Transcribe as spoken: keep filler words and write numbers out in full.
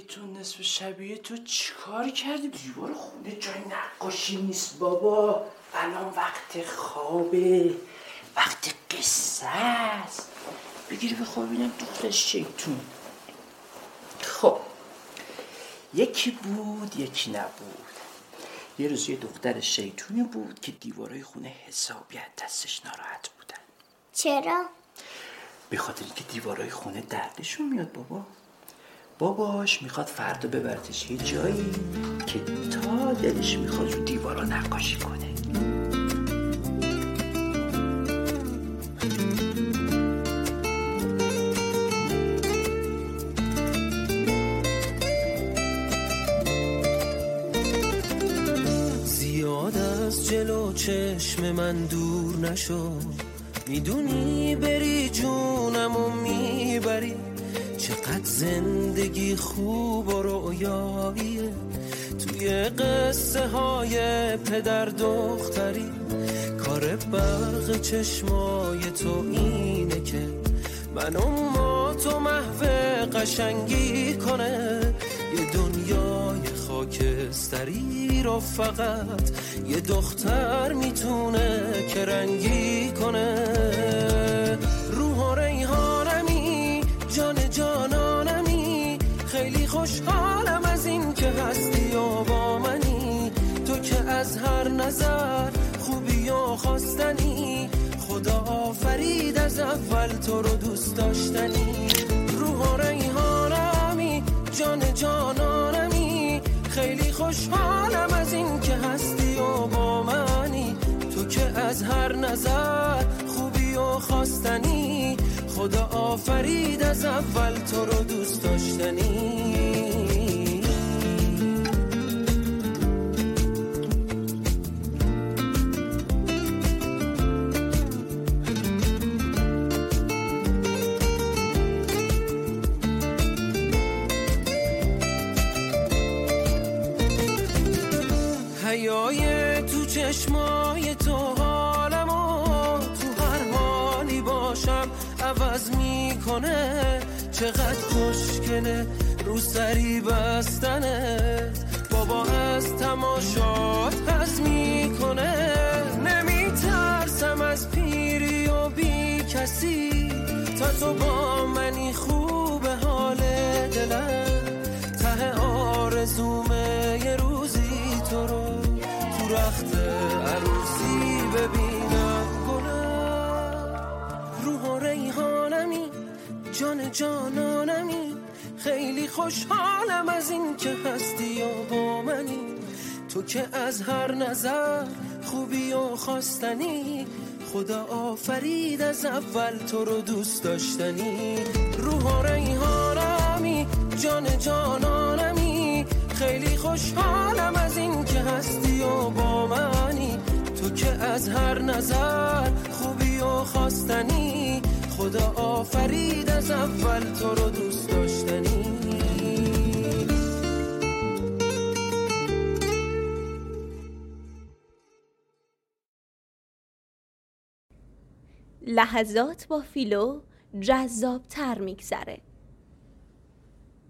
شیطون نصف شبیه تو چیکار کردی؟ دیوار خونه جای نقاشی نیست بابا. الان وقت خوابه، وقت قصه است. بگیری بخواب ببینم دختر شیطون. خب یکی بود یکی نبود. یه روز یه دختر شیطونی بود که دیوارای خونه حسابی از دستش ناراحت بودن. چرا؟ به خاطر که دیوارای خونه دردشون میاد بابا. باباش میخواد فردا ببرتش یه جایی که تا دلش میخواد رو دیوارا نقاشی کنه. زیاد از جلو چشم من دور نشو، میدونی بری جونمو میبری. چقدر زندگی خوب و رویاییه توی قصه های پدر دختری. کار برق چشمای تو اینه که منو ما تو محو قشنگی کنه. یه دنیای خاکستری رو فقط یه دختر میتونه که رنگی کنه. روح و ریحانمی، جان جانانمی، خیلی خوشحالم از این که هستی و با منی. تو که از هر نظر خوبی و خواستنی، خدا آفرید از اول تو رو دوست داشتنی. روح و ریحانمی، جان جانانمی، خیلی خوشحالم از این که هستی و با منی. تو که از هر نظر خوبی و خواستنی، خدا آفرید از اول تو رو دوست داشتنی. حیای تو چشمای تو حالمو، تو هر حالی باشم عوض میکنه. چقدر خوشگله رو سری بستنت، بابا از تماشات حس میکنه. نمیترسم از پیری و بی کسی، تا تو با منی خوب حال دلم. ته آرزومه یه روزی تو رو تو رخت عروسی ببینم گلم. روح و ریحانمی، جان جانانمی، خیلی خوشحالم از این که هستی و با منی. تو که از هر نظر خوبی و خواستنی، خدا آفرید از اول تو رو دوست داشتنی. روح و ریحانمی، جان جانانمی، خیلی خوشحالم از این که هستی و با منی. تو که از هر نظر خوبی و خواستنی، خدا آفرید از اول تو رو دوست داشتنی. لحظات با فیلو جذاب تر میگذره.